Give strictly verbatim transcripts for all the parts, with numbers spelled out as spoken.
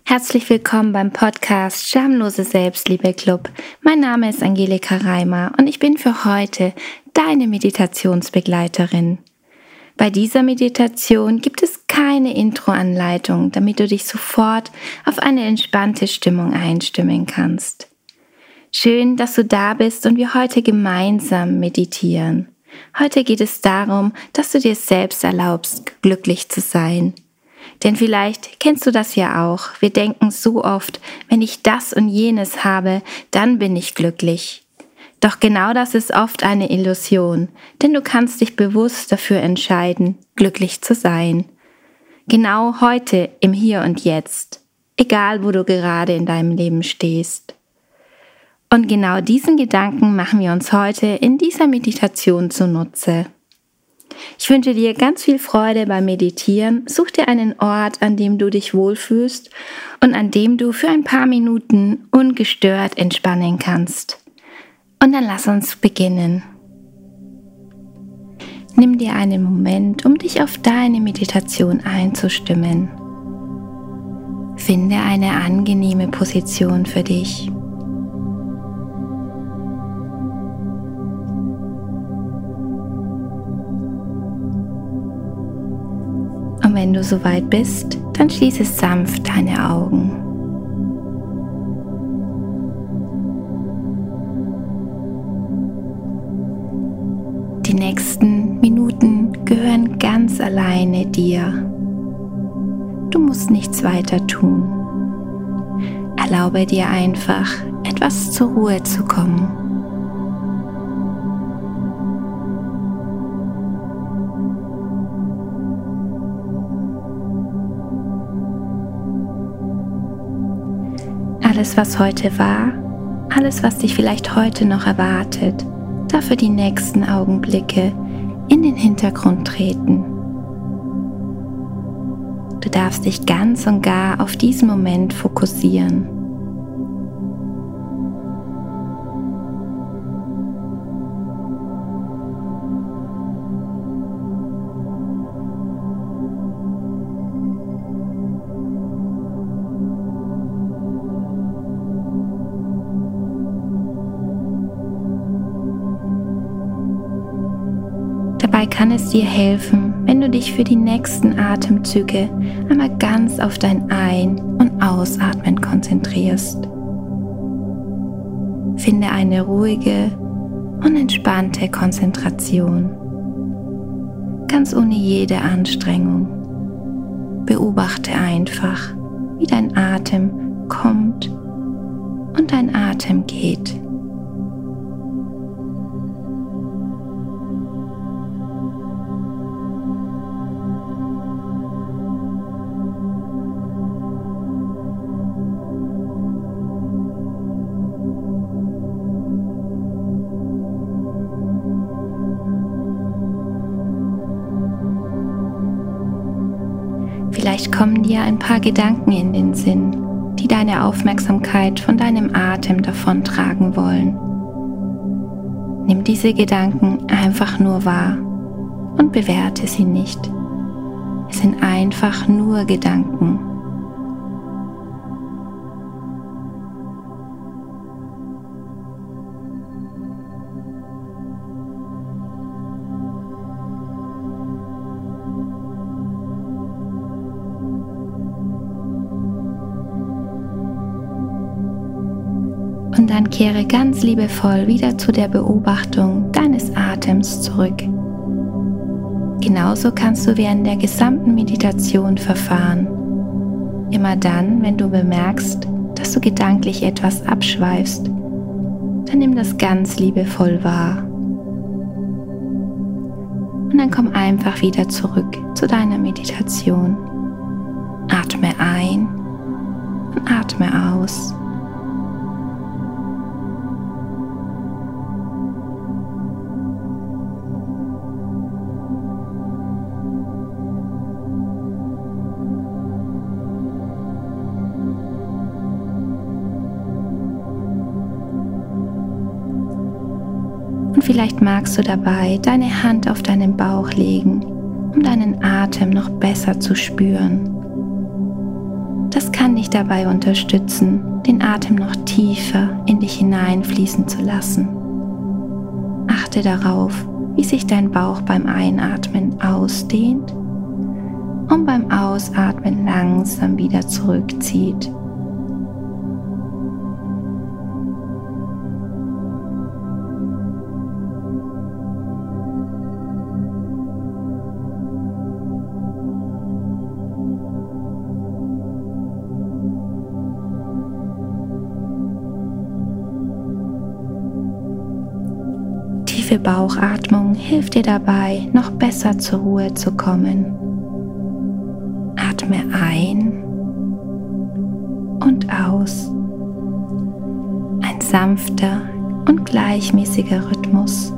Herzlich willkommen beim Podcast Schamlose Selbstliebe Club. Mein Name ist Angelika Reimer und ich bin für heute deine Meditationsbegleiterin. Bei dieser Meditation gibt es keine Intro-Anleitung, damit du dich sofort auf eine entspannte Stimmung einstimmen kannst. Schön, dass du da bist und wir heute gemeinsam meditieren. Heute geht es darum, dass du dir selbst erlaubst, glücklich zu sein. Denn vielleicht kennst du das ja auch. Wir denken so oft, wenn ich das und jenes habe, dann bin ich glücklich. Doch genau das ist oft eine Illusion, denn du kannst dich bewusst dafür entscheiden, glücklich zu sein. Genau heute, im Hier und Jetzt, egal wo du gerade in deinem Leben stehst. Und genau diesen Gedanken machen wir uns heute in dieser Meditation zunutze. Ich wünsche dir ganz viel Freude beim Meditieren. Such dir einen Ort, an dem du dich wohlfühlst und an dem du für ein paar Minuten ungestört entspannen kannst. Und dann lass uns beginnen. Nimm dir einen Moment, um dich auf deine Meditation einzustimmen. Finde eine angenehme Position für dich. Und wenn du soweit bist, dann schließe sanft deine Augen. Die nächsten Minuten gehören ganz alleine dir. Du musst nichts weiter tun. Erlaube dir einfach, etwas zur Ruhe zu kommen. Alles, was heute war, alles, was dich vielleicht heute noch erwartet, darf für die nächsten Augenblicke in den Hintergrund treten. Du darfst dich ganz und gar auf diesen Moment fokussieren. Dabei kann es dir helfen, wenn du dich für die nächsten Atemzüge einmal ganz auf dein Ein- und Ausatmen konzentrierst. Finde eine ruhige und entspannte Konzentration, ganz ohne jede Anstrengung. Beobachte einfach, wie dein Atem kommt und dein Atem geht. Vielleicht kommen dir ein paar Gedanken in den Sinn, die deine Aufmerksamkeit von deinem Atem davontragen wollen. Nimm diese Gedanken einfach nur wahr und bewerte sie nicht. Es sind einfach nur Gedanken. Und dann kehre ganz liebevoll wieder zu der Beobachtung deines Atems zurück. Genauso kannst du während der gesamten Meditation verfahren. Immer dann, wenn du bemerkst, dass du gedanklich etwas abschweifst, dann nimm das ganz liebevoll wahr. Und dann komm einfach wieder zurück zu deiner Meditation. Atme ein und atme aus. Und vielleicht magst du dabei deine Hand auf deinen Bauch legen, um deinen Atem noch besser zu spüren. Das kann dich dabei unterstützen, den Atem noch tiefer in dich hineinfließen zu lassen. Achte darauf, wie sich dein Bauch beim Einatmen ausdehnt und beim Ausatmen langsam wieder zurückzieht. Tiefe Bauchatmung hilft dir dabei, noch besser zur Ruhe zu kommen. Atme ein und aus. Ein sanfter und gleichmäßiger Rhythmus.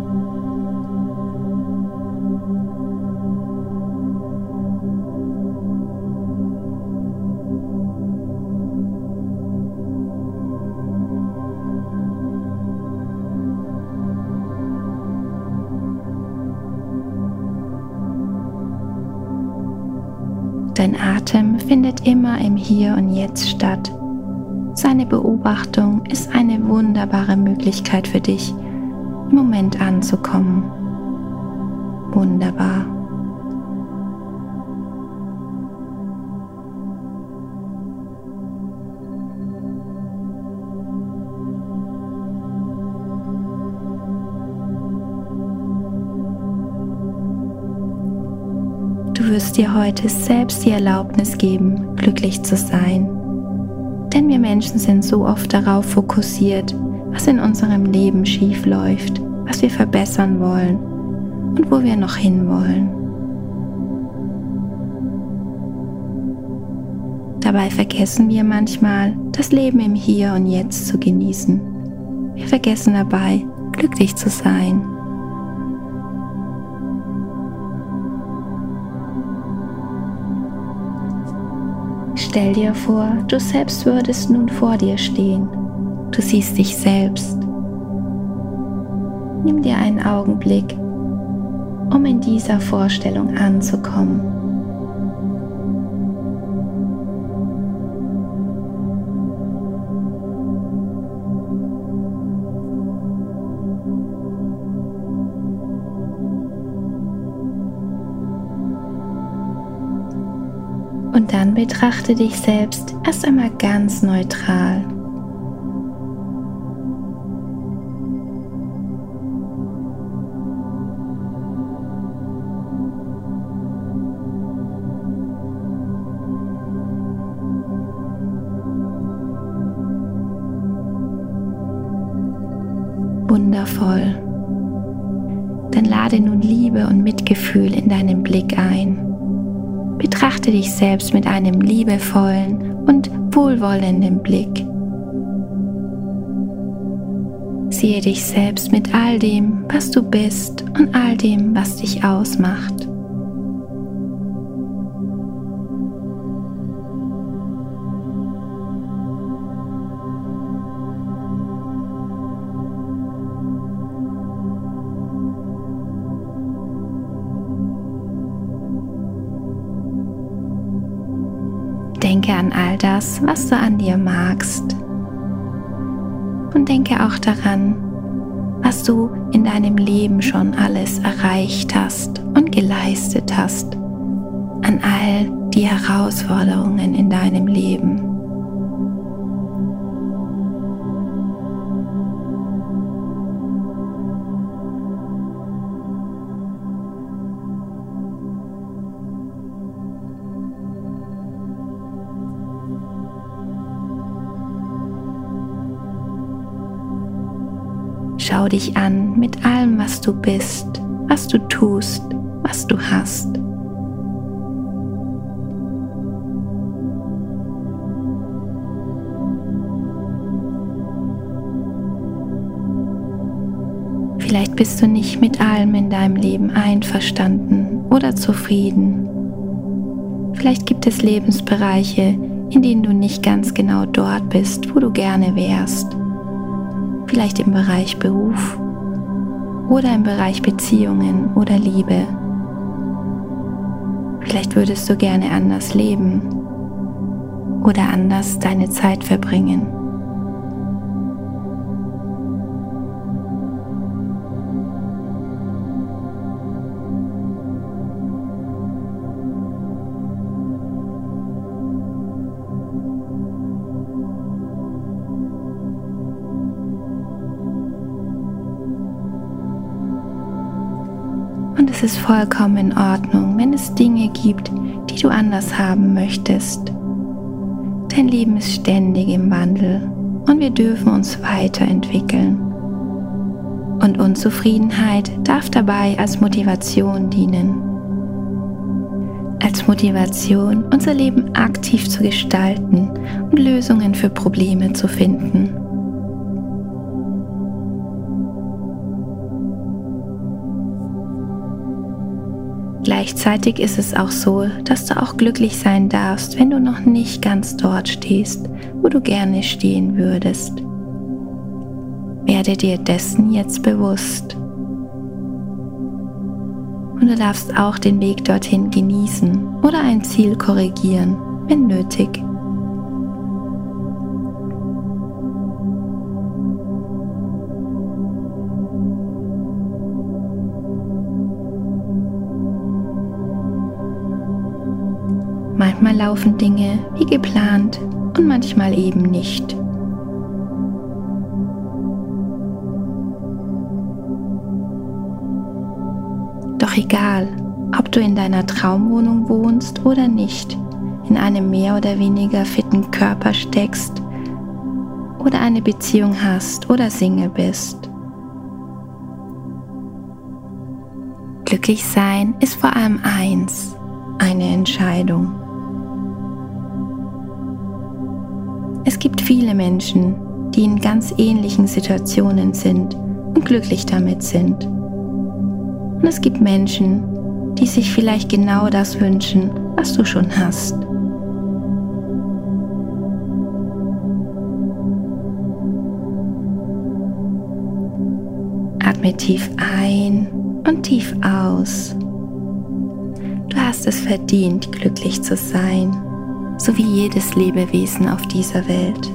Dein Atem findet immer im Hier und Jetzt statt. Seine Beobachtung ist eine wunderbare Möglichkeit für dich, im Moment anzukommen. Wunderbar. Du wirst dir heute selbst die Erlaubnis geben, glücklich zu sein. Denn wir Menschen sind so oft darauf fokussiert, was in unserem Leben schief läuft, was wir verbessern wollen und wo wir noch hinwollen. Dabei vergessen wir manchmal, das Leben im Hier und Jetzt zu genießen. Wir vergessen dabei, glücklich zu sein. Stell dir vor, du selbst würdest nun vor dir stehen. Du siehst dich selbst. Nimm dir einen Augenblick, um in dieser Vorstellung anzukommen. Und dann betrachte dich selbst erst einmal ganz neutral. Wundervoll. Dann lade nun Liebe und Mitgefühl in deinen Blick ein. Betrachte dich selbst mit einem liebevollen und wohlwollenden Blick. Siehe dich selbst mit all dem, was du bist und all dem, was dich ausmacht. Denke an all das, was du an dir magst. Und denke auch daran, was du in deinem Leben schon alles erreicht hast und geleistet hast. An all die Herausforderungen in deinem Leben. Schau dich an mit allem, was du bist, was du tust, was du hast. Vielleicht bist du nicht mit allem in deinem Leben einverstanden oder zufrieden. Vielleicht gibt es Lebensbereiche, in denen du nicht ganz genau dort bist, wo du gerne wärst. Vielleicht im Bereich Beruf oder im Bereich Beziehungen oder Liebe. Vielleicht würdest du gerne anders leben. oder anders deine Zeit verbringen. Und es ist vollkommen in Ordnung, wenn es Dinge gibt, die du anders haben möchtest. Dein Leben ist ständig im Wandel und wir dürfen uns weiterentwickeln. Und Unzufriedenheit darf dabei als Motivation dienen. Als Motivation, unser Leben aktiv zu gestalten und Lösungen für Probleme zu finden. Gleichzeitig ist es auch so, dass du auch glücklich sein darfst, wenn du noch nicht ganz dort stehst, wo du gerne stehen würdest. Werde dir dessen jetzt bewusst. Und du darfst auch den Weg dorthin genießen oder ein Ziel korrigieren, wenn nötig. Manchmal laufen Dinge wie geplant und manchmal eben nicht. Doch egal, ob du in deiner Traumwohnung wohnst oder nicht, in einem mehr oder weniger fitten Körper steckst oder eine Beziehung hast oder Single bist. Glücklich sein ist vor allem eins, eine Entscheidung. Es gibt viele Menschen, die in ganz ähnlichen Situationen sind und glücklich damit sind. Und es gibt Menschen, die sich vielleicht genau das wünschen, was du schon hast. Atme tief ein und tief aus. Du hast es verdient, glücklich zu sein, so wie jedes Lebewesen auf dieser Welt.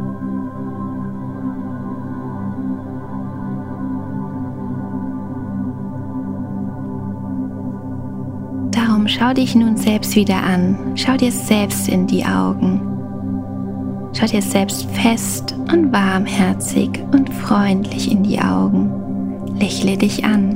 Darum schau dich nun selbst wieder an, schau dir selbst in die Augen. Schau dir selbst fest und warmherzig und freundlich in die Augen. Lächle dich an.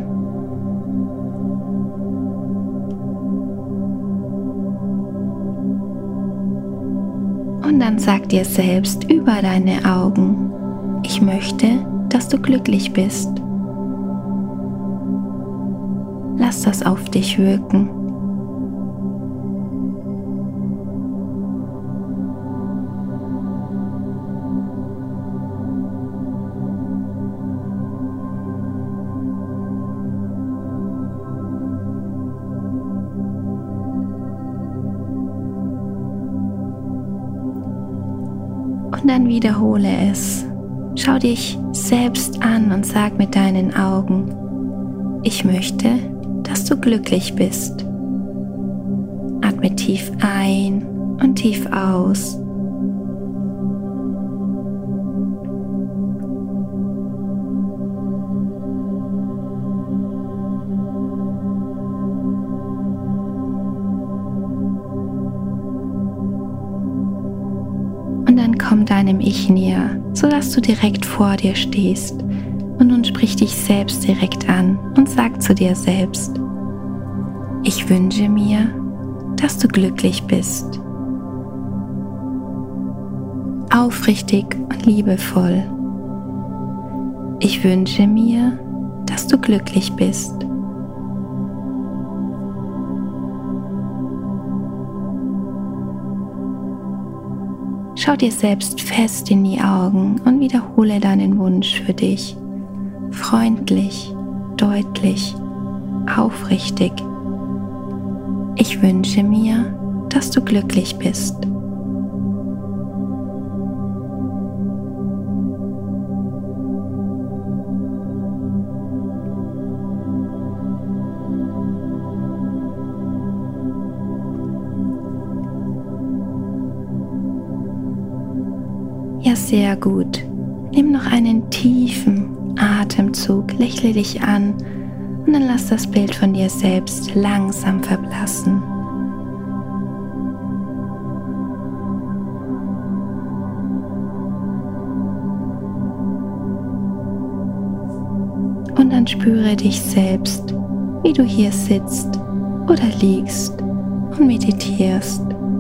Und dann sag dir selbst über deine Augen: Ich möchte, dass du glücklich bist. Lass das auf dich wirken. Und dann wiederhole es. Schau dich selbst an und sag mit deinen Augen: Ich möchte, dass du glücklich bist. Atme tief ein und tief aus. Und dann komm deinem Ich näher, sodass du direkt vor dir stehst. Und nun sprich dich selbst direkt an und sag zu dir selbst: Ich wünsche mir, dass du glücklich bist. Aufrichtig und liebevoll. Ich wünsche mir, dass du glücklich bist. Schau dir selbst fest in die Augen und wiederhole deinen Wunsch für dich. Freundlich, deutlich, aufrichtig. Ich wünsche mir, dass du glücklich bist. Ja, sehr gut. Nimm noch einen tiefen Atemzug, lächle dich an und dann lass das Bild von dir selbst langsam verblassen. Und dann spüre dich selbst, wie du hier sitzt oder liegst und meditierst.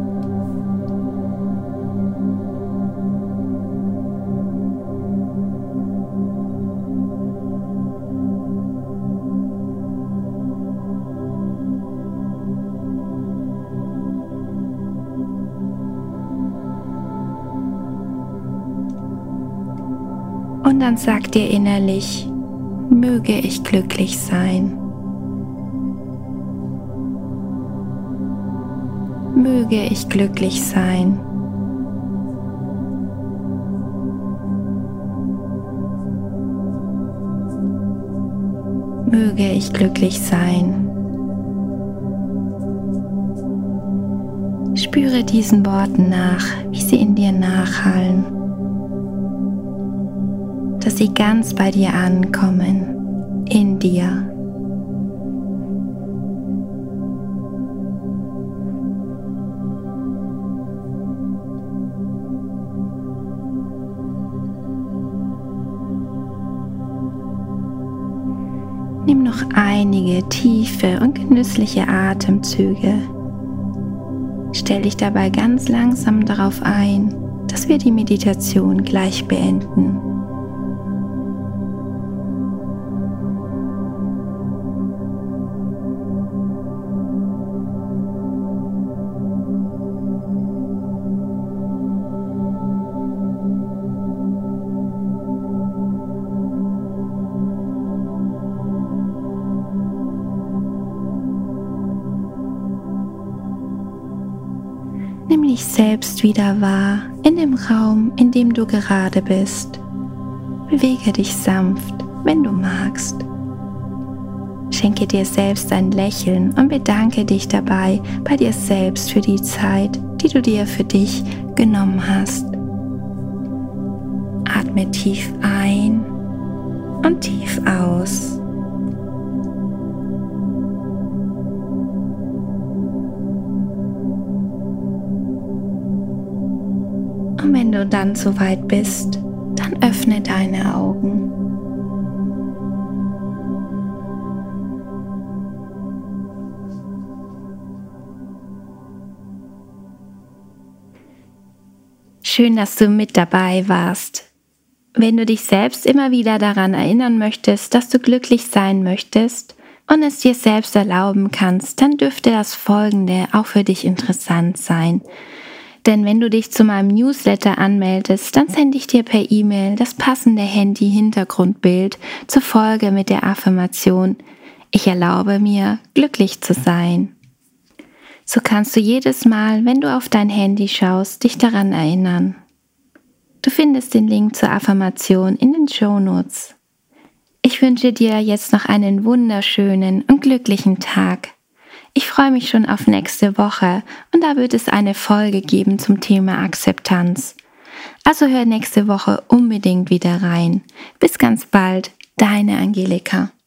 Und dann sag dir innerlich: Möge ich glücklich sein. Möge ich glücklich sein. Möge ich glücklich sein. Spüre diesen Worten nach, wie sie in dir nachhallen, dass sie ganz bei dir ankommen, in dir. Nimm noch einige tiefe und genüssliche Atemzüge. Stell dich dabei ganz langsam darauf ein, dass wir die Meditation gleich beenden. Nimm dich selbst wieder wahr in dem Raum, in dem du gerade bist. Bewege dich sanft, wenn du magst. Schenke dir selbst ein Lächeln und bedanke dich dabei bei dir selbst für die Zeit, die du dir für dich genommen hast. Atme tief ein und tief aus. Und wenn du dann soweit bist, dann öffne deine Augen. Schön, dass du mit dabei warst. Wenn du dich selbst immer wieder daran erinnern möchtest, dass du glücklich sein möchtest und es dir selbst erlauben kannst, dann dürfte das Folgende auch für dich interessant sein. Denn wenn du dich zu meinem Newsletter anmeldest, dann sende ich dir per E-Mail das passende Handy-Hintergrundbild zur Folge mit der Affirmation: Ich erlaube mir, glücklich zu sein. So kannst du jedes Mal, wenn du auf dein Handy schaust, dich daran erinnern. Du findest den Link zur Affirmation in den Shownotes. Ich wünsche dir jetzt noch einen wunderschönen und glücklichen Tag. Ich freue mich schon auf nächste Woche und da wird es eine Folge geben zum Thema Akzeptanz. Also hör nächste Woche unbedingt wieder rein. Bis ganz bald, deine Angelika.